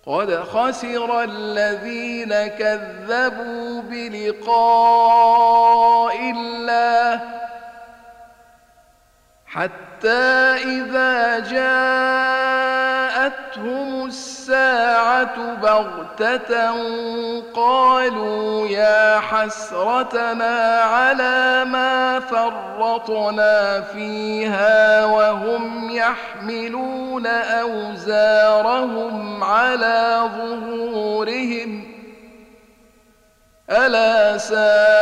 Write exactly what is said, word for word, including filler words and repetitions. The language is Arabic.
قد خسر الذين كذبوا بلقاء الله حتى إذا جاءتهم الساعة بغتة قالوا يا حسرتنا على ما فرطنا فيها وهم يحملون أوزارهم على ظهورهم ألا ساء